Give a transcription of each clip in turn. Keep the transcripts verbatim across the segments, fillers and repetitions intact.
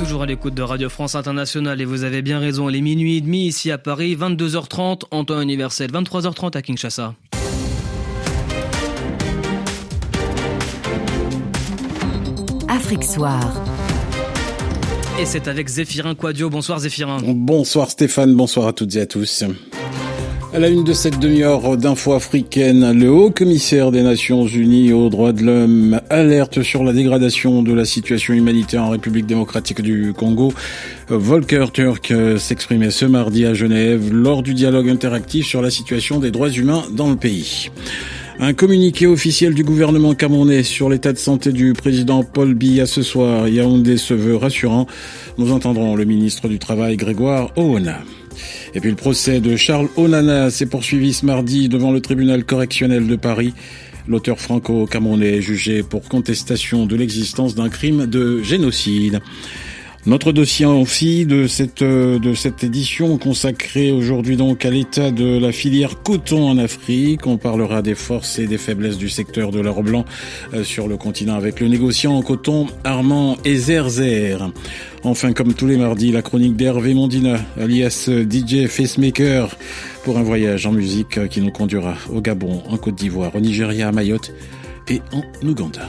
toujours à l'écoute de Radio France Internationale et vous avez bien raison, il est minuit et demi ici à Paris, vingt-deux heures trente en temps universel, vingt-trois heures trente à Kinshasa. Afrique Soir. Et c'est avec Zéphirin Quadio. Bonsoir Zéphirin. Bonsoir Stéphane, bonsoir à toutes et à tous. À la une de cette demi-heure d'info africaine, le haut commissaire des Nations Unies aux droits de l'homme alerte sur la dégradation de la situation humanitaire en République démocratique du Congo. Volker Turk s'exprimait ce mardi à Genève lors du dialogue interactif sur la situation des droits humains dans le pays. Un communiqué officiel du gouvernement camerounais sur l'état de santé du président Paul Biya ce soir. Yaoundé se veut rassurant. Nous entendrons le ministre du Travail Grégoire Oona. Et puis le procès de Charles Onana s'est poursuivi ce mardi devant le tribunal correctionnel de Paris. L'auteur franco-camerounais est jugé pour contestation de l'existence d'un crime de génocide. Notre dossier aussi de cette de cette édition consacrée aujourd'hui donc à l'état de la filière coton en Afrique. On parlera des forces et des faiblesses du secteur de l'or blanc sur le continent avec le négociant en coton Armand Ezerzer. Enfin, comme tous les mardis, la chronique d'Hervé Mondina, alias D J Facemaker, pour un voyage en musique qui nous conduira au Gabon, en Côte d'Ivoire, au Nigeria, à Mayotte et en Ouganda.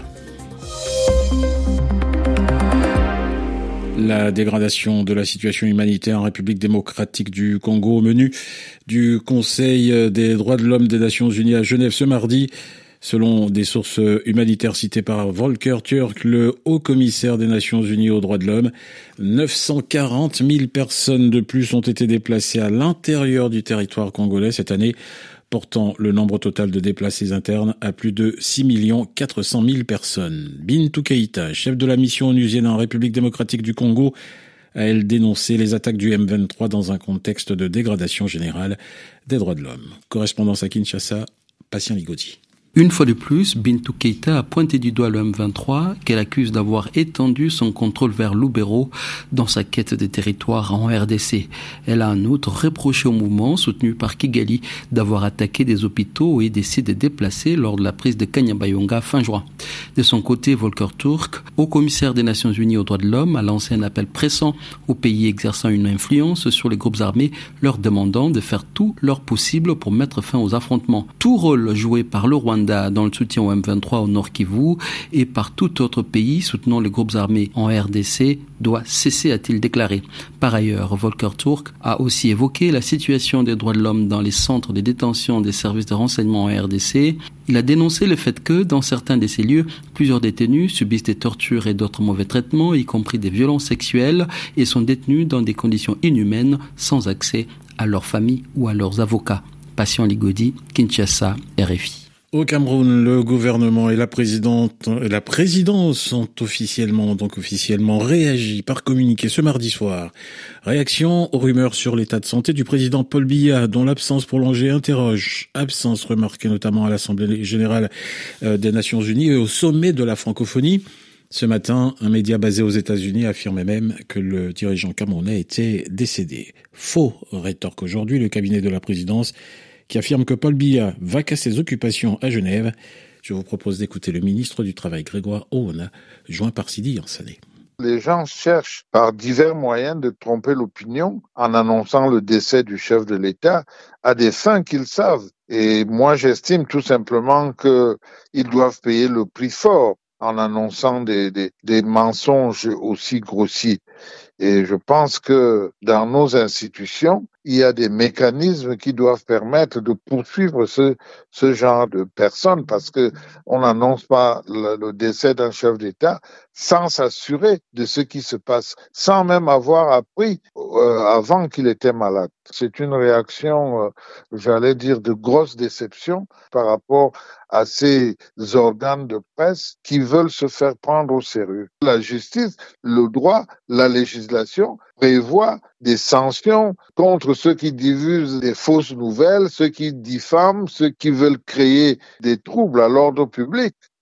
La dégradation de la situation humanitaire en République démocratique du Congo au menu du Conseil des droits de l'homme des Nations Unies à Genève ce mardi. Selon des sources humanitaires citées par Volker Turk, le haut commissaire des Nations Unies aux droits de l'homme, neuf cent quarante mille personnes de plus ont été déplacées à l'intérieur du territoire congolais cette année, portant le nombre total de déplacés internes à plus de six millions quatre cent mille personnes. Bintou Keïta, chef de la mission onusienne en République démocratique du Congo, a elle dénoncé les attaques du M vingt-trois dans un contexte de dégradation générale des droits de l'homme. Correspondance à Kinshasa, Patient Ligodi. Une fois de plus, Bintou Keïta a pointé du doigt le M vingt-trois qu'elle accuse d'avoir étendu son contrôle vers Lubero dans sa quête des territoires en R D C. Elle a en outre reproché au mouvement soutenu par Kigali d'avoir attaqué des hôpitaux et des sites déplacés lors de la prise de Kanyabayonga fin juin. De son côté, Volker Turk, haut commissaire des Nations Unies aux droits de l'homme, a lancé un appel pressant aux pays exerçant une influence sur les groupes armés, leur demandant de faire tout leur possible pour mettre fin aux affrontements. Tout rôle joué par le Rwanda dans le soutien au M vingt-trois au Nord Kivu et par tout autre pays soutenant les groupes armés en R D C doit cesser, a-t-il déclaré. Par ailleurs, Volker Turk a aussi évoqué la situation des droits de l'homme dans les centres de détention des services de renseignement en R D C. Il a dénoncé le fait que, dans certains de ces lieux, plusieurs détenus subissent des tortures et d'autres mauvais traitements, y compris des violences sexuelles, et sont détenus dans des conditions inhumaines, sans accès à leur famille ou à leurs avocats. Patient Ligodi, Kinshasa, R F I. Au Cameroun, le gouvernement et la présidente, et la présidence ont officiellement, donc officiellement réagi par communiqué ce mardi soir. Réaction aux rumeurs sur l'état de santé du président Paul Biya, dont l'absence prolongée interroge. Absence remarquée notamment à l'Assemblée générale des Nations Unies et au sommet de la francophonie. Ce matin, un média basé aux États-Unis affirmait même que le dirigeant camerounais était décédé. Faux, rétorque aujourd'hui le cabinet de la présidence, qui affirme que Paul Biya va à ses occupations à Genève. Je vous propose d'écouter le ministre du Travail, Grégoire Oona, joint par Sidi Yansane. Les gens cherchent par divers moyens de tromper l'opinion en annonçant le décès du chef de l'État à des fins qu'ils savent. Et moi, j'estime tout simplement qu'ils doivent payer le prix fort en annonçant des, des, des mensonges aussi grossiers. Et je pense que dans nos institutions, il y a des mécanismes qui doivent permettre de poursuivre ce, ce genre de personnes parce que on n'annonce pas le, le décès d'un chef d'État sans s'assurer de ce qui se passe, sans même avoir appris euh, avant qu'il était malade. C'est une réaction, euh, j'allais dire, de grosse déception par rapport à ces organes de presse qui veulent se faire prendre au sérieux. La justice, le droit, la législation prévoit des sanctions contre ceux qui diffusent des fausses nouvelles, ceux qui diffament, ceux qui veulent créer des troubles à l'ordre public.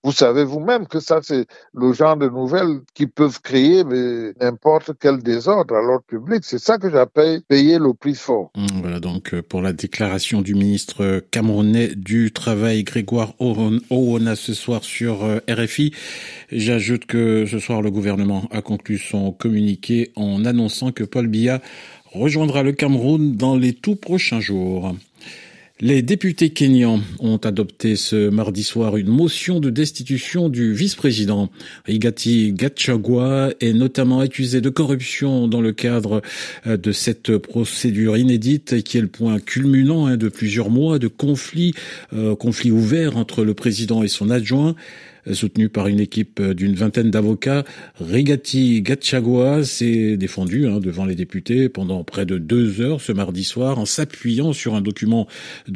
Vous savez vous-même que ça, c'est le genre de nouvelles qui peuvent créer mais, n'importe quel désordre à l'ordre public. C'est ça que j'appelle payer le prix fort. Voilà donc pour la déclaration du ministre camerounais du Travail, Grégoire Owona, ce soir sur R F I. J'ajoute que ce soir, le gouvernement a conclu son communiqué en annonçant que Paul Biya rejoindra le Cameroun dans les tout prochains jours. Les députés kenyans ont adopté ce mardi soir une motion de destitution du vice-président. Rigathi Gachagua est notamment accusé de corruption dans le cadre de cette procédure inédite qui est le point culminant de plusieurs mois de conflit, euh, conflit ouvert entre le président et son adjoint. Soutenu par une équipe d'une vingtaine d'avocats, Rigathi Gachagua s'est défendu hein, devant les députés pendant près de deux heures ce mardi soir en s'appuyant sur un document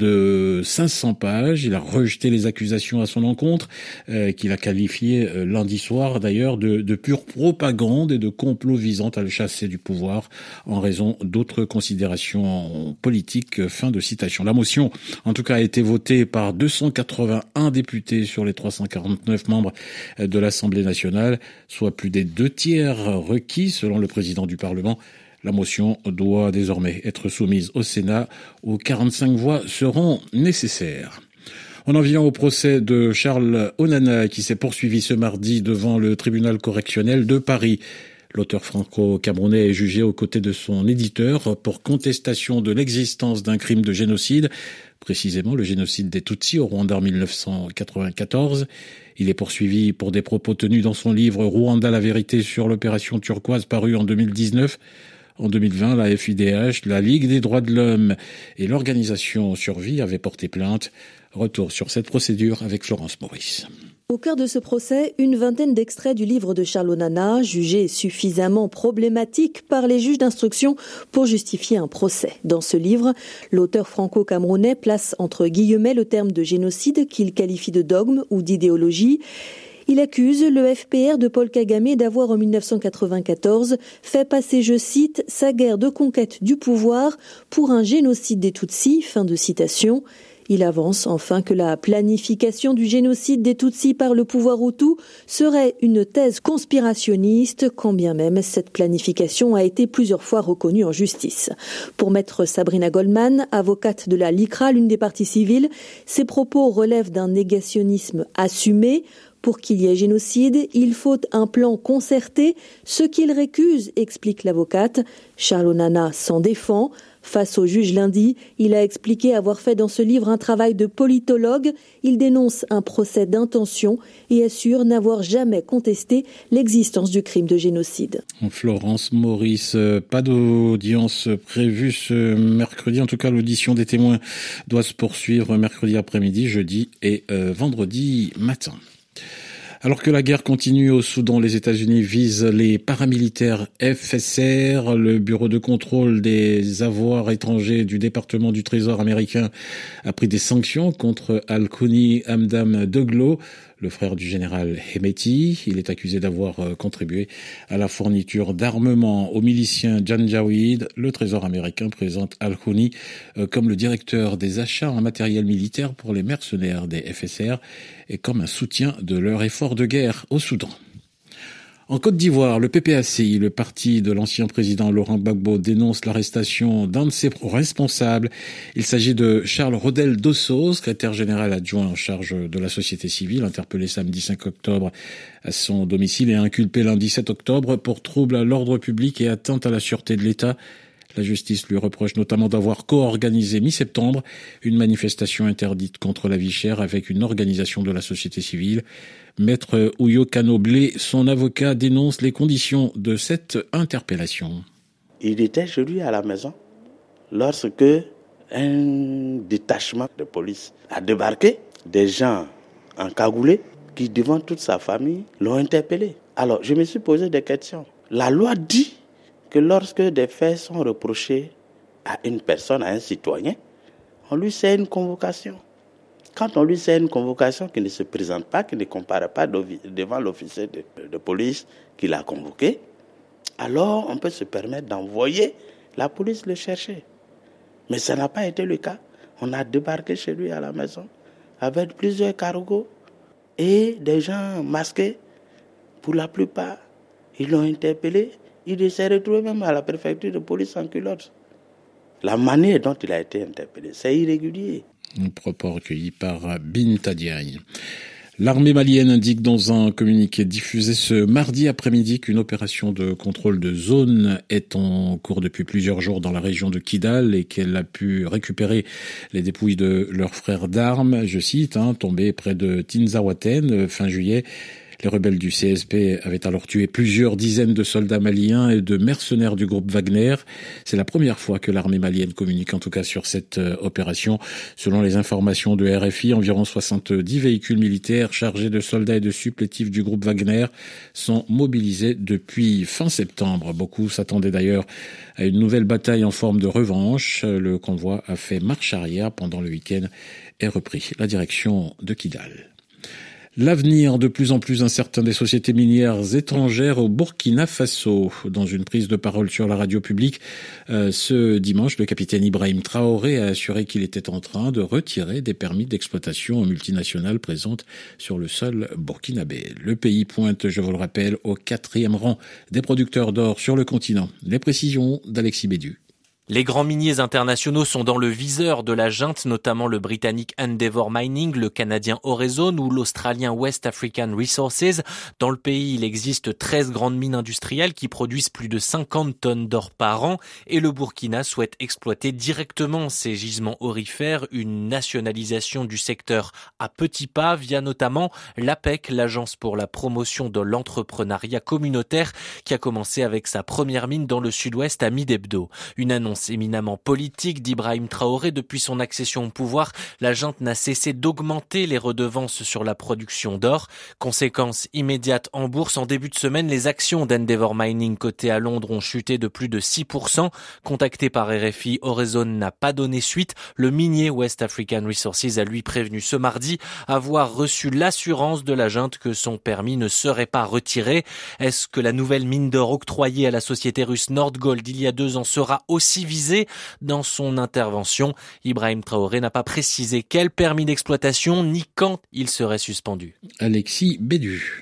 de cinq cents pages. Il a rejeté les accusations à son encontre, euh, qu'il a qualifié euh, lundi soir d'ailleurs de, de pure propagande et de complot visant à le chasser du pouvoir en raison d'autres considérations politiques. Fin de citation. La motion, en tout cas, a été votée par deux cent quatre-vingt-un députés sur les trois cent quarante-neuf membres de l'Assemblée nationale, soit plus des deux tiers requis selon le président du Parlement. La motion doit désormais être soumise au Sénat où quarante-cinq voix seront nécessaires. On en vient au procès de Charles Onana qui s'est poursuivi ce mardi devant le tribunal correctionnel de Paris. L'auteur franco-camerounais est jugé aux côtés de son éditeur pour contestation de l'existence d'un crime de génocide, précisément le génocide des Tutsis au Rwanda en dix-neuf cent quatre-vingt-quatorze. Il est poursuivi pour des propos tenus dans son livre « Rwanda, la vérité sur l'opération turquoise » paru en deux mille dix-neuf. En deux mille vingt, la F I D H, la Ligue des droits de l'homme et l'organisation Survie avaient porté plainte. Retour sur cette procédure avec Florence Maurice. Au cœur de ce procès, une vingtaine d'extraits du livre de Charles Onana, jugé suffisamment problématique par les juges d'instruction pour justifier un procès. Dans ce livre, l'auteur franco-camerounais place entre guillemets le terme de génocide qu'il qualifie de dogme ou d'idéologie. Il accuse le F P R de Paul Kagame d'avoir en dix-neuf cent quatre-vingt-quatorze fait passer, je cite, sa guerre de conquête du pouvoir pour un génocide des Tutsis, fin de citation. Il avance enfin que la planification du génocide des Tutsis par le pouvoir Hutu serait une thèse conspirationniste, quand bien même cette planification a été plusieurs fois reconnue en justice. Pour maître Sabrina Goldman, avocate de la LICRA, l'une des parties civiles, ces propos relèvent d'un négationnisme assumé. Pour qu'il y ait génocide, il faut un plan concerté, ce qu'il récuse, explique l'avocate. Charles Onana s'en défend. Face au juge lundi, il a expliqué avoir fait dans ce livre un travail de politologue. Il dénonce un procès d'intention et assure n'avoir jamais contesté l'existence du crime de génocide. Florence Maurice, pas d'audience prévue ce mercredi. En tout cas, l'audition des témoins doit se poursuivre mercredi après-midi, jeudi et euh, vendredi matin. Alors que la guerre continue au Soudan, les États-Unis visent les paramilitaires F S R. Le bureau de contrôle des avoirs étrangers du département du Trésor américain a pris des sanctions contre Al-Kouni Hamdam Daglo, le frère du général Hemeti. Il est accusé d'avoir contribué à la fourniture d'armement aux miliciens Janjaweed. Le Trésor américain présente Al-Kouni comme le directeur des achats en matériel militaire pour les mercenaires des F S R et comme un soutien de leur effort de guerre au Soudan. En Côte d'Ivoire, le P P A C I, le parti de l'ancien président Laurent Gbagbo, dénonce l'arrestation d'un de ses responsables. Il s'agit de Charles Rodel Dosso, secrétaire général adjoint en charge de la société civile, interpellé samedi cinq octobre à son domicile et inculpé lundi sept octobre pour trouble à l'ordre public et atteinte à la sûreté de l'État. La justice lui reproche notamment d'avoir co-organisé mi-septembre une manifestation interdite contre la vie chère avec une organisation de la société civile. Maître Ouyo Kanoblé, son avocat, dénonce les conditions de cette interpellation. Il était chez lui à la maison lorsque un détachement de police a débarqué, des gens encagoulés qui, devant toute sa famille, l'ont interpellé. Alors, je me suis posé des questions. La loi dit que lorsque des faits sont reprochés à une personne, à un citoyen, on lui fait une convocation. Quand on lui fait une convocation qui ne se présente pas, qui ne comparaît pas devant l'officier de, de police qui l'a convoqué, alors on peut se permettre d'envoyer la police le chercher. Mais ça n'a pas été le cas. On a débarqué chez lui à la maison avec plusieurs cargos Et des gens masqués, pour la plupart, ils l'ont interpellé. Il s'est retrouvé même à la préfecture de police en culotte. La manière dont il a été interpellé, c'est irrégulier. Un propos recueilli par Binta Diagne. L'armée malienne indique dans un communiqué diffusé ce mardi après-midi qu'une opération de contrôle de zone est en cours depuis plusieurs jours dans la région de Kidal et qu'elle a pu récupérer les dépouilles de leurs frères d'armes, je cite, hein, tombés près de Tinzaouaten fin juillet. Les rebelles du C S P avaient alors tué plusieurs dizaines de soldats maliens et de mercenaires du groupe Wagner. C'est la première fois que l'armée malienne communique en tout cas sur cette euh, opération. Selon les informations de R F I, environ soixante-dix véhicules militaires chargés de soldats et de supplétifs du groupe Wagner sont mobilisés depuis fin septembre. Beaucoup s'attendaient d'ailleurs à une nouvelle bataille en forme de revanche. Le convoi a fait marche arrière pendant le week-end et repris la direction de Kidal. L'avenir de plus en plus incertain des sociétés minières étrangères au Burkina Faso. Dans une prise de parole sur la radio publique, euh, ce dimanche, le capitaine Ibrahim Traoré a assuré qu'il était en train de retirer des permis d'exploitation aux multinationales présentes sur le sol burkinabé. Le pays pointe, je vous le rappelle, au quatrième rang des producteurs d'or sur le continent. Les précisions d'Alexis Bédu. Les grands miniers internationaux sont dans le viseur de la junte, notamment le britannique Endeavour Mining, le canadien Orezone ou l'australien West African Resources. Dans le pays, il existe treize grandes mines industrielles qui produisent plus de cinquante tonnes d'or par an et le Burkina souhaite exploiter directement ces gisements aurifères, une nationalisation du secteur à petits pas via notamment l'A P E C, l'agence pour la promotion de l'entrepreneuriat communautaire, qui a commencé avec sa première mine dans le sud-ouest à Midebdo. Une annonce éminemment politique d'Ibrahim Traoré. Depuis son accession au pouvoir, la junte n'a cessé d'augmenter les redevances sur la production d'or. Conséquence immédiate en bourse, en début de semaine, les actions d'Endeavour Mining cotées à Londres ont chuté de plus de six pour cent. Contacté par R F I, Orezone n'a pas donné suite. Le minier West African Resources a lui prévenu ce mardi avoir reçu l'assurance de la junte que son permis ne serait pas retiré. Est-ce que la nouvelle mine d'or octroyée à la société russe Nordgold il y a deux ans sera aussi visé? Dans son intervention, Ibrahim Traoré n'a pas précisé quel permis d'exploitation ni quand il serait suspendu. Alexis Bédu.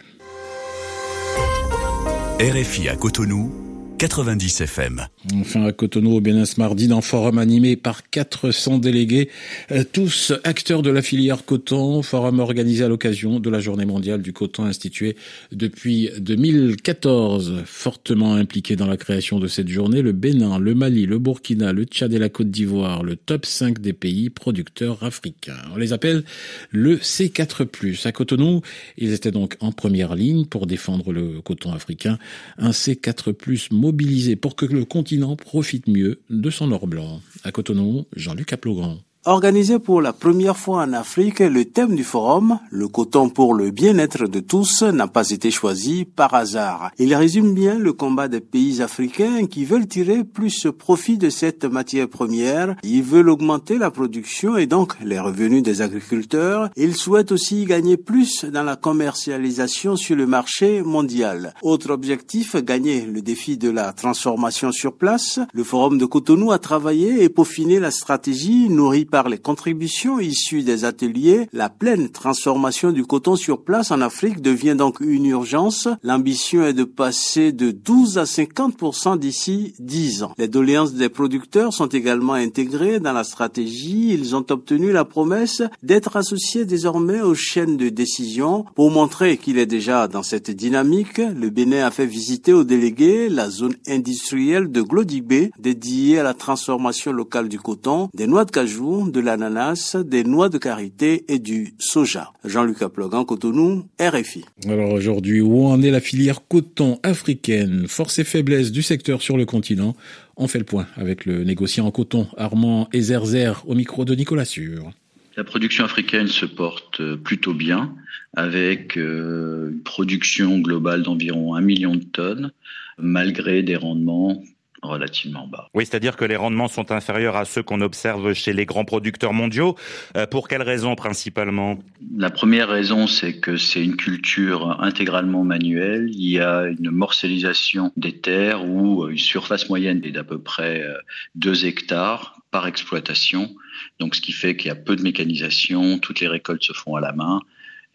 R F I à Cotonou, quatre-vingt-dix F M. Enfin à Cotonou, au Bénin ce mardi, d'un forum animé par quatre cents délégués, euh, tous acteurs de la filière coton, forum organisé à l'occasion de la Journée mondiale du coton instituée depuis deux mille quatorze. Fortement impliqués dans la création de cette journée, le Bénin, le Mali, le Burkina, le Tchad et la Côte d'Ivoire, le top cinq des pays producteurs africains. On les appelle le C quatre plus. À Cotonou, ils étaient donc en première ligne pour défendre le coton africain. Un C quatre plus mobilisé pour que le continent profite mieux de son or blanc. À Cotonou, Jean-Luc Aplogan. Organisé pour la première fois en Afrique, le thème du forum, le coton pour le bien-être de tous, n'a pas été choisi par hasard. Il résume bien le combat des pays africains qui veulent tirer plus profit de cette matière première. Ils veulent augmenter la production et donc les revenus des agriculteurs. Ils souhaitent aussi gagner plus dans la commercialisation sur le marché mondial. Autre objectif, gagner le défi de la transformation sur place. Le forum de Cotonou a travaillé et peaufiné la stratégie nourrie par Par les contributions issues des ateliers, la pleine transformation du coton sur place en Afrique devient donc une urgence. L'ambition est de passer de douze à cinquante pour cent d'ici dix ans. Les doléances des producteurs sont également intégrées dans la stratégie. Ils ont obtenu la promesse d'être associés désormais aux chaînes de décision. Pour montrer qu'il est déjà dans cette dynamique, le Bénin a fait visiter aux délégués la zone industrielle de Glodigbe dédiée à la transformation locale du coton, des noix de cajou, de l'ananas, des noix de karité et du soja. Jean-Luc Aplogan, Cotonou, R F I. Alors aujourd'hui, où en est la filière coton africaine? Force et faiblesse du secteur sur le continent. On fait le point avec le négociant en coton Armand Ezerzer au micro de Nicolas Sûr. La production africaine se porte plutôt bien avec euh, une production globale d'environ un million de tonnes malgré des rendements relativement bas. Oui, c'est-à-dire que les rendements sont inférieurs à ceux qu'on observe chez les grands producteurs mondiaux. Euh, pour quelles raisons principalement? La première raison, c'est que c'est une culture intégralement manuelle. Il y a une morcellisation des terres où une surface moyenne est d'à peu près deux hectares par exploitation. Donc, ce qui fait qu'il y a peu de mécanisation, toutes les récoltes se font à la main.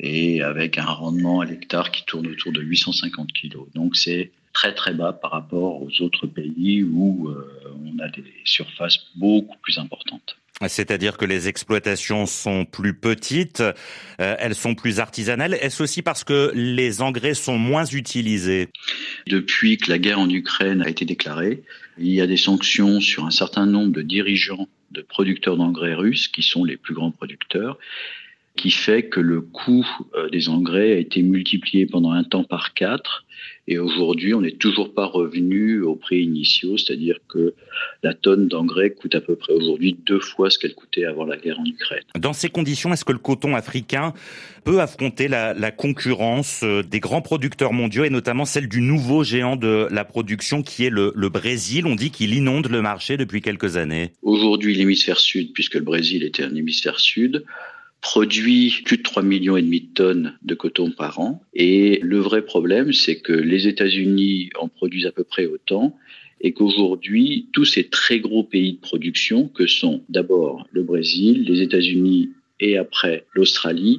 et avec un rendement à l'hectare qui tourne autour de huit cent cinquante kilos. Donc c'est très très bas par rapport aux autres pays où euh, on a des surfaces beaucoup plus importantes. C'est-à-dire que les exploitations sont plus petites, euh, elles sont plus artisanales. Est-ce aussi parce que les engrais sont moins utilisés ? Depuis que la guerre en Ukraine a été déclarée, il y a des sanctions sur un certain nombre de dirigeants de producteurs d'engrais russes, qui sont les plus grands producteurs, qui fait que le coût des engrais a été multiplié pendant un temps par quatre. Et aujourd'hui, on n'est toujours pas revenu aux prix initiaux, c'est-à-dire que la tonne d'engrais coûte à peu près aujourd'hui deux fois ce qu'elle coûtait avant la guerre en Ukraine. Dans ces conditions, est-ce que le coton africain peut affronter la, la concurrence des grands producteurs mondiaux et notamment celle du nouveau géant de la production qui est le, le Brésil ? On dit qu'il inonde le marché depuis quelques années. Aujourd'hui, l'hémisphère sud, puisque le Brésil était un hémisphère sud, produit plus de trois millions et demi de tonnes de coton par an. Et le vrai problème, c'est que les États-Unis en produisent à peu près autant et qu'aujourd'hui, tous ces très gros pays de production que sont d'abord le Brésil, les États-Unis et après l'Australie,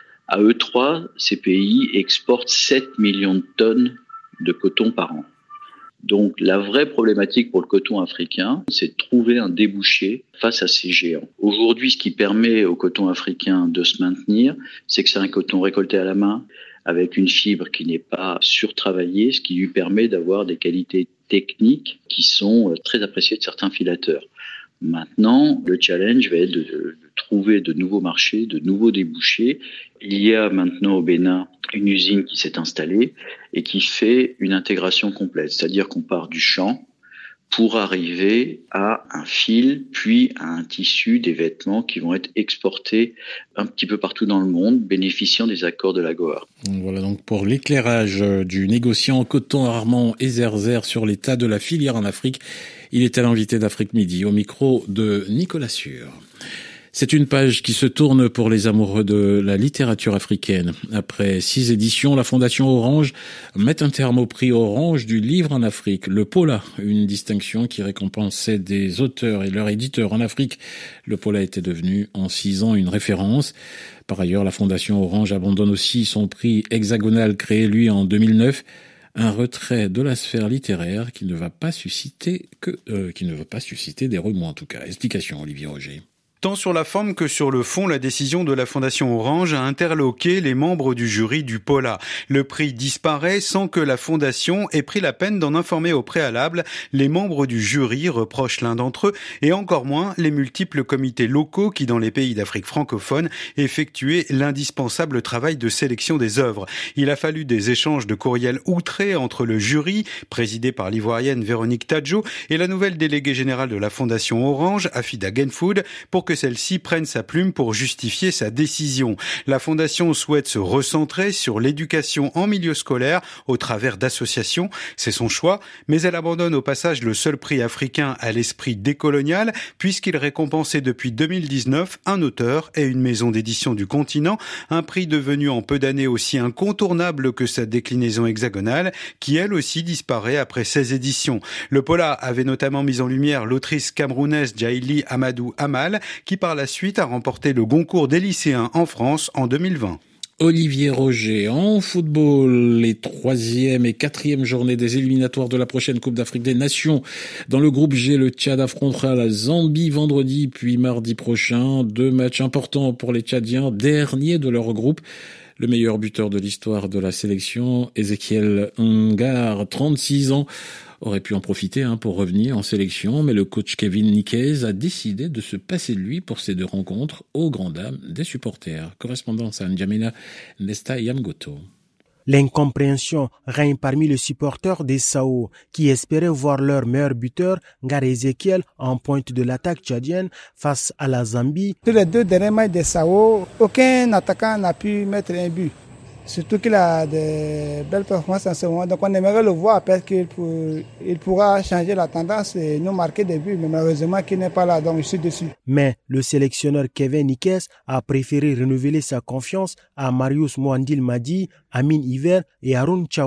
à eux trois, ces pays exportent sept millions de tonnes de coton par an. Donc la vraie problématique pour le coton africain, c'est de trouver un débouché face à ces géants. Aujourd'hui, ce qui permet au coton africain de se maintenir, c'est que c'est un coton récolté à la main, avec une fibre qui n'est pas surtravaillée, ce qui lui permet d'avoir des qualités techniques qui sont très appréciées de certains filateurs. Maintenant, le challenge va être de, de trouver de nouveaux marchés, de nouveaux débouchés. Il y a maintenant au Bénin une usine qui s'est installée et qui fait une intégration complète, c'est-à-dire qu'on part du champ pour arriver à un fil, puis à un tissu, des vêtements qui vont être exportés un petit peu partout dans le monde, bénéficiant des accords de l'AGOA. Voilà donc pour l'éclairage du négociant coton Armand Ezerzer sur l'état de la filière en Afrique. Il était l'invité d'Afrique Midi au micro de Nicolas Sûr. C'est une page qui se tourne pour les amoureux de la littérature africaine. Après six éditions, la Fondation Orange met un terme au prix Orange du livre en Afrique, le Pola, une distinction qui récompensait des auteurs et leurs éditeurs en Afrique. Le Pola était devenu en six ans une référence. Par ailleurs, la Fondation Orange abandonne aussi son prix hexagonal créé, lui, en deux mille neuf. Un retrait de la sphère littéraire qui ne va pas susciter que, euh, qui ne va pas susciter des remous en tout cas. Explication, Olivier Roger. Tant sur la forme que sur le fond, la décision de la Fondation Orange a interloqué les membres du jury du Pola. Le prix disparaît sans que la Fondation ait pris la peine d'en informer au préalable. Les membres du jury reprochent l'un d'entre eux et encore moins les multiples comités locaux qui, dans les pays d'Afrique francophone, effectuaient l'indispensable travail de sélection des œuvres. Il a fallu des échanges de courriels outrés entre le jury, présidé par l'ivoirienne Véronique Tadjo, et la nouvelle déléguée générale de la Fondation Orange, Afida Genfoud, pour que que celle-ci prenne sa plume pour justifier sa décision. La Fondation souhaite se recentrer sur l'éducation en milieu scolaire au travers d'associations. C'est son choix, mais elle abandonne au passage le seul prix africain à l'esprit décolonial, puisqu'il récompensait depuis deux mille dix-neuf un auteur et une maison d'édition du continent, un prix devenu en peu d'années aussi incontournable que sa déclinaison hexagonale, qui elle aussi disparaît après seize éditions. Le Pola avait notamment mis en lumière l'autrice camerounaise Djaïli Amadou Amal, qui par la suite a remporté le Goncourt des lycéens en France en deux mille vingt. Olivier Roger, en football, les troisième et quatrième journées des éliminatoires de la prochaine Coupe d'Afrique des Nations. Dans le groupe G, le Tchad affrontera la Zambie vendredi puis mardi prochain. Deux matchs importants pour les Tchadiens, derniers de leur groupe. Le meilleur buteur de l'histoire de la sélection, Ezekiel Ngar, trente-six ans, aurait pu en profiter hein, pour revenir en sélection, mais le coach Kevin Nikez a décidé de se passer de lui pour ces deux rencontres aux grandes dames des supporters. Correspondance à N'Djamena Nesta Yamgoto. L'incompréhension règne parmi les supporters des Sao qui espéraient voir leur meilleur buteur, Ngar Ezekiel, en pointe de l'attaque tchadienne face à la Zambie. Tous les deux derniers matchs des Sao, aucun attaquant n'a pu mettre un but. Surtout qu'il a de belles performances en ce moment. Donc on aimerait le voir parce qu'il pour, il pourra changer la tendance et nous marquer des buts. Mais malheureusement qu'il n'est pas là, donc je suis dessus. Mais le sélectionneur Kevin Nikes a préféré renouveler sa confiance à Marius Mwandil Madi, Amin Hiver et Haroun Tchaouna.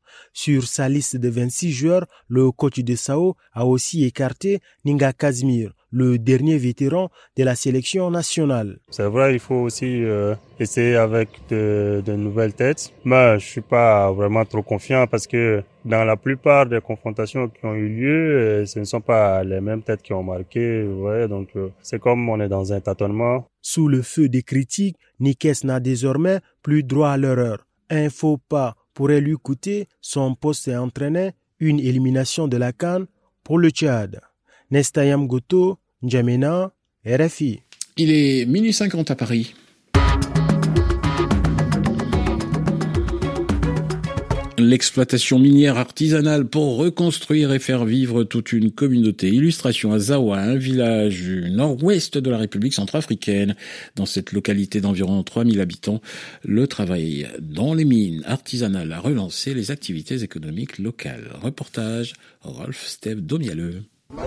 Sur sa liste de vingt-six joueurs, le coach de Sao a aussi écarté Ninga Kazmir, le dernier vétéran de la sélection nationale. C'est vrai, il faut aussi euh, essayer avec de, de nouvelles têtes. Mais je suis pas vraiment trop confiant parce que dans la plupart des confrontations qui ont eu lieu, euh, ce ne sont pas les mêmes têtes qui ont marqué. Ouais, donc euh, c'est comme on est dans un tâtonnement. Sous le feu des critiques, Nikes n'a désormais plus droit à l'erreur. Un faux pas pourrait lui coûter son poste et entraîner une élimination de la CAN pour le Tchad. Nestayam Goto, N'Djamena, R F I. Il est minuit cinquante à Paris. L'exploitation minière artisanale pour reconstruire et faire vivre toute une communauté. Illustration à Zawa, un village du nord-ouest de la République centrafricaine. Dans cette localité d'environ trois mille habitants, le travail dans les mines artisanales a relancé les activités économiques locales. Reportage Rolf Steve Domialeux.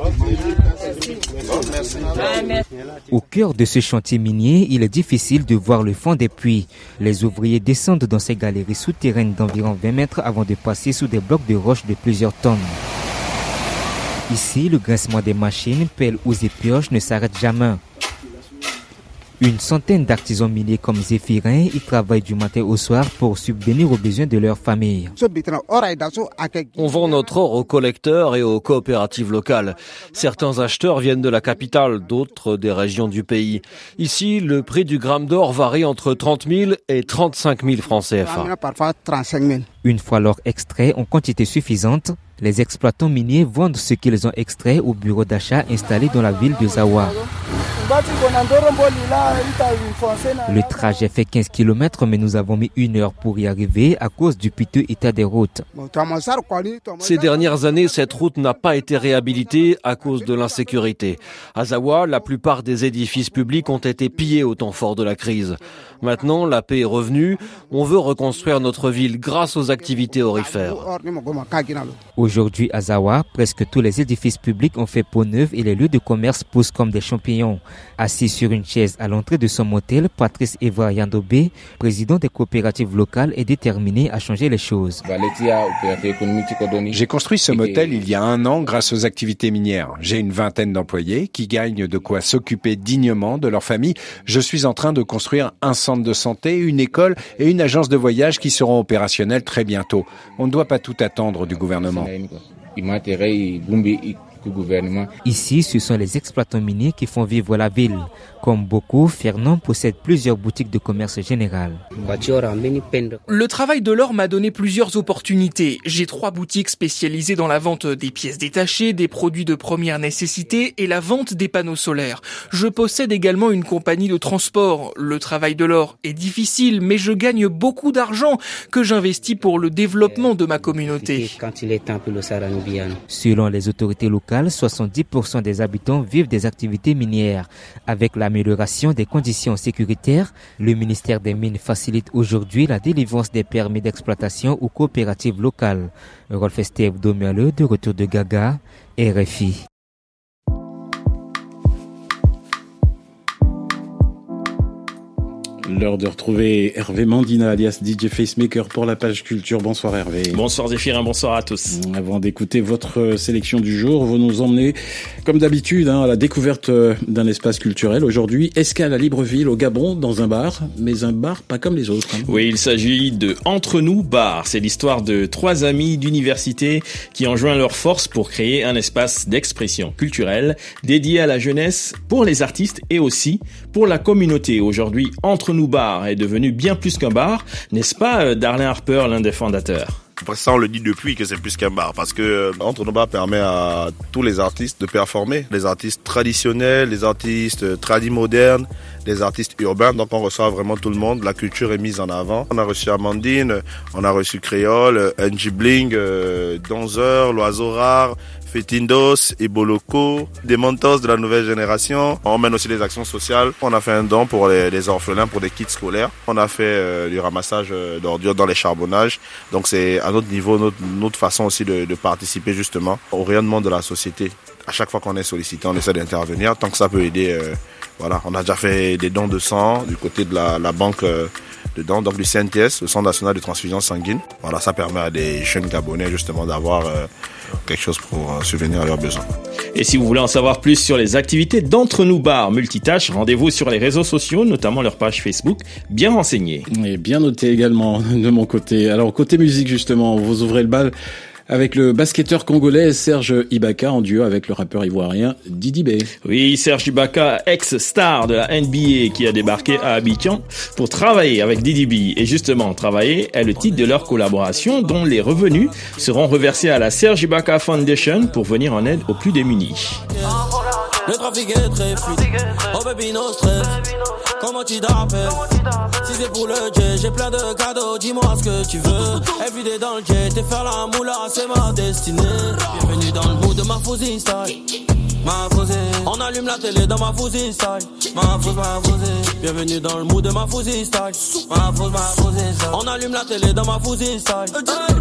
Au cœur de ce chantier minier, il est difficile de voir le fond des puits. Les ouvriers descendent dans ces galeries souterraines d'environ vingt mètres avant de passer sous des blocs de roche de plusieurs tonnes. Ici, le grincement des machines, pelles ou pioches ne s'arrête jamais. Une centaine d'artisans miniers comme Zéphirin y travaillent du matin au soir pour subvenir aux besoins de leur famille. On vend notre or aux collecteurs et aux coopératives locales. Certains acheteurs viennent de la capitale, d'autres des régions du pays. Ici, le prix du gramme d'or varie entre trente mille et trente-cinq mille francs C F A. Une fois l'or extrait en quantité suffisante, les exploitants miniers vendent ce qu'ils ont extrait au bureau d'achat installé dans la ville de Zawa. Le trajet fait quinze kilomètres, mais nous avons mis une heure pour y arriver à cause du piteux état des routes. Ces dernières années, cette route n'a pas été réhabilitée à cause de l'insécurité. À Zawa, la plupart des édifices publics ont été pillés au temps fort de la crise. Maintenant, la paix est revenue. On veut reconstruire notre ville grâce aux activités aurifères. Aujourd'hui, à Zawa, presque tous les édifices publics ont fait peau neuve et les lieux de commerce poussent comme des champignons. Assis sur une chaise à l'entrée de son motel, Patrice Eva Yandobe, président des coopératives locales, est déterminé à changer les choses. J'ai construit ce motel il y a un an grâce aux activités minières. J'ai une vingtaine d'employés qui gagnent de quoi s'occuper dignement de leur famille. Je suis en train de construire un centre de santé, une école et une agence de voyage qui seront opérationnelles très bientôt. On ne doit pas tout attendre du gouvernement. Ici, ce sont les exploitants miniers qui font vivre la ville. Comme beaucoup, Fernand possède plusieurs boutiques de commerce général. Le travail de l'or m'a donné plusieurs opportunités. J'ai trois boutiques spécialisées dans la vente des pièces détachées, des produits de première nécessité et la vente des panneaux solaires. Je possède également une compagnie de transport. Le travail de l'or est difficile, mais je gagne beaucoup d'argent que j'investis pour le développement de ma communauté. Selon les autorités locales, soixante-dix pour cent des habitants vivent des activités minières. Avec l'amélioration des conditions sécuritaires, le ministère des Mines facilite aujourd'hui la délivrance des permis d'exploitation aux coopératives locales. Rolf Steve Domialeux, de retour de Gaga, R F I. L'heure de retrouver Hervé Mandina, alias D J Facemaker, pour la page culture. Bonsoir Hervé. Bonsoir Zéphirin, bonsoir à tous. Avant d'écouter votre sélection du jour, vous nous emmenez, comme d'habitude, hein, à la découverte d'un espace culturel. Aujourd'hui, escale à Libreville, au Gabon, dans un bar, mais un bar pas comme les autres. Hein. Oui, il s'agit de Entre nous Bar. C'est l'histoire de trois amis d'université qui ont joint leurs forces pour créer un espace d'expression culturelle dédié à la jeunesse, pour les artistes et aussi pour la communauté. Aujourd'hui, Entre nous Bar est devenu bien plus qu'un bar, n'est-ce pas Darlin Harper, l'un des fondateurs? Ça, on le dit depuis que c'est plus qu'un bar, parce que Entre nos bars permet à tous les artistes de performer, les artistes traditionnels, les artistes tradi-modernes, les artistes urbains. Donc on reçoit vraiment tout le monde, la culture est mise en avant. On a reçu Amandine, on a reçu Créole, N J Bling, euh, Danseur, L'Oiseau Rare, Fetindos, Iboloko, des Mentos de la nouvelle génération. On mène aussi des actions sociales. On a fait un don pour les, les orphelins, pour des kits scolaires. On a fait euh, du ramassage d'ordures dans les charbonnages. Donc c'est à notre niveau, notre, notre façon aussi de, de participer justement au rayonnement de la société. À chaque fois qu'on est sollicité, on essaie d'intervenir tant que ça peut aider. Euh, voilà, on a déjà fait des dons de sang du côté de la, la banque euh, de dons, donc du C N T S, le Centre national de transfusion sanguine. Voilà, ça permet à des jeunes Gabonais justement d'avoir euh, quelque chose pour euh, subvenir à leurs besoins. Et si vous voulez en savoir plus sur les activités d'Entre nous Bar Multitâches, rendez-vous sur les réseaux sociaux, notamment leur page Facebook, bien renseignée. Et bien noté également de mon côté. Alors côté musique justement, vous ouvrez le bal avec le basketteur congolais Serge Ibaka en duo avec le rappeur ivoirien Didi B. Oui, Serge Ibaka, ex-star de la N B A qui a débarqué à Abidjan pour travailler avec Didi B. Et justement, travailler est le titre de leur collaboration dont les revenus seront reversés à la Serge Ibaka Foundation pour venir en aide aux plus démunis. Le trafic est très fluide, oh baby no stress, comment tu t'appelles? Si c'est pour le jet, j'ai plein de cadeaux, dis-moi ce que tu veux. Everyday dans le jet, et faire la moula, c'est ma destinée. Bienvenue dans le mood de ma fusée style, ma fusée. On allume la télé dans ma fusée style, ma fusée, ma fusée. Bienvenue dans le mood de ma fusée style, ma fusée, ma fusée. On allume la télé dans ma fusée style.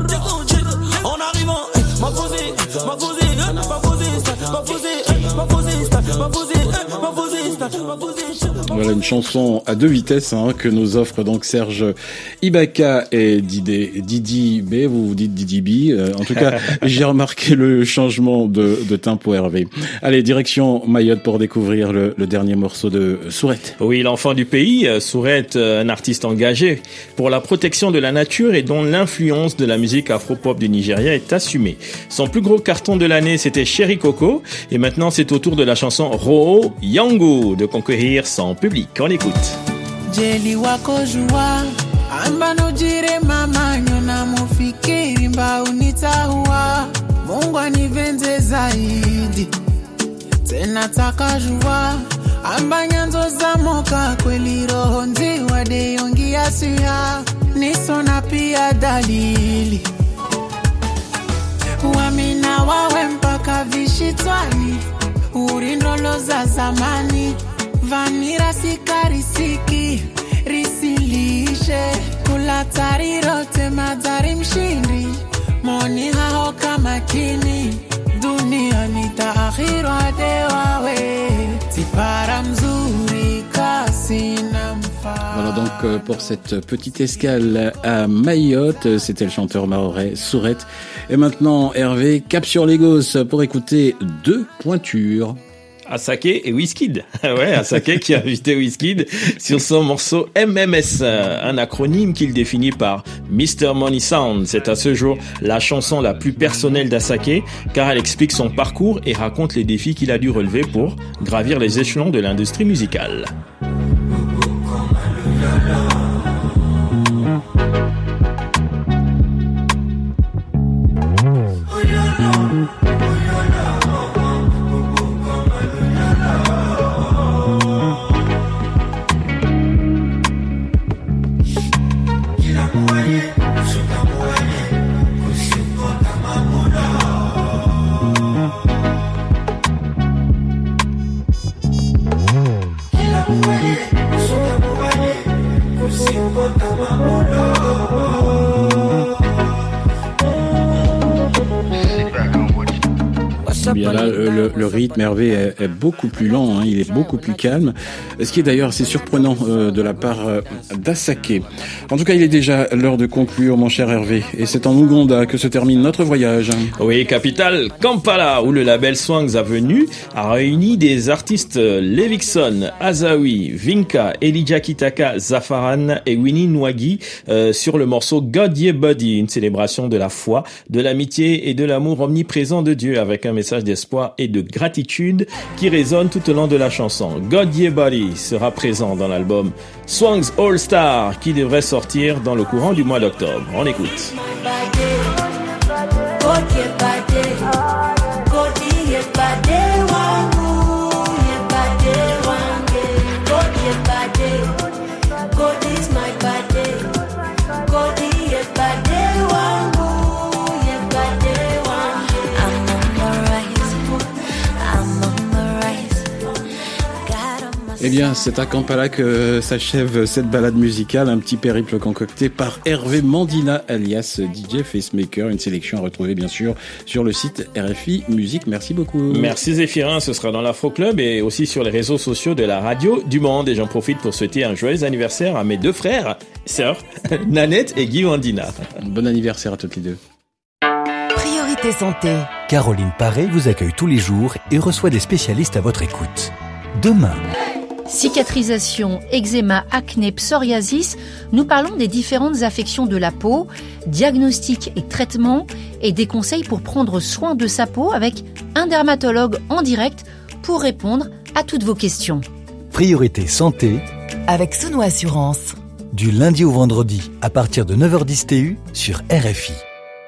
On arrive en, ma fusée, ma fusée, ma fusée style, ma fusée, ma fusée style, ma fusée, ma fusée style, ma fusée style. Voilà une chanson à deux vitesses hein, que nous offre donc Serge Ibaka et Didi, Didi B. Vous vous dites Didi B. Euh, en tout cas, j'ai remarqué le changement de, de tempo Hervé. Allez, direction Mayotte pour découvrir le, le dernier morceau de Sourette. Oui, l'enfant du pays, Sourette, un artiste engagé pour la protection de la nature et dont l'influence de la musique afro-pop du Nigeria est assumée. Son plus gros carton de l'année, c'était Chéri Coco. Et maintenant, c'est au tour de la chanson Roho Yango de conquérir son public. On écoute. Jeli wako jua amba nujire mama nyona mufikiri mba unitahua Mungu anivenze zaidi tena takajua amba nyanzo za moka kweli roho nziwa de yongi asia nisona pia dalili Uamina wawe mpaka vishitwani urindolo za zamani Vanira sikari siki risilishe kula tariro temadari mshindi moni hao kama kini dunia nitaahirwa dewawe tipara mzuri kasi na mfa. Voilà donc euh, pour cette petite escale à Mayotte, c'était le chanteur mahorais Sourette. Et maintenant Hervé, cap sur Lagos pour écouter deux pointures. Asake et Wizkid. Ouais, Asake qui a invité Wizkid sur son morceau M M S, un acronyme qu'il définit par mister Money Sound. C'est à ce jour la chanson la plus personnelle d'Asake car elle explique son parcours et raconte les défis qu'il a dû relever pour gravir les échelons de l'industrie musicale. Bien là, le, le rythme Hervé est, est beaucoup plus lent, hein, il est beaucoup plus calme, ce qui est d'ailleurs assez surprenant euh, de la part euh, d'Asake. En tout cas, il est déjà l'heure de conclure, mon cher Hervé, et c'est en Ouganda que se termine notre voyage. Oui, capitale Kampala, où le label Swangs Avenue a réuni des artistes Levikson, Azawi, Vinka, Elijah Kitaka, Zafaran et Winnie Nwagi euh, sur le morceau God Ye Body, une célébration de la foi, de l'amitié et de l'amour omniprésent de Dieu avec un message d'espoir et de gratitude qui résonne tout au long de la chanson. God Ye Body sera présent dans l'album Swangs All Star qui devrait sortir dans le courant du mois d'octobre. On écoute. Eh bien, c'est à Kampala que s'achève cette balade musicale, un petit périple concocté par Hervé Mandina, alias D J Facemaker. Une sélection à retrouver, bien sûr, sur le site R F I Musique. Merci beaucoup. Merci Zéphirin, ce sera dans l'Afro Club et aussi sur les réseaux sociaux de la radio du monde. Et j'en profite pour souhaiter un joyeux anniversaire à mes deux frères, sœurs, Nanette et Guy Wandina. Bon anniversaire à toutes les deux. Priorité santé. Caroline Paré vous accueille tous les jours et reçoit des spécialistes à votre écoute. Demain. Cicatrisation, eczéma, acné, psoriasis, nous parlons des différentes affections de la peau, diagnostic et traitement, et des conseils pour prendre soin de sa peau avec un dermatologue en direct pour répondre à toutes vos questions. Priorité santé avec Sono Assurance. Du lundi au vendredi à partir de neuf heures dix T U sur R F I.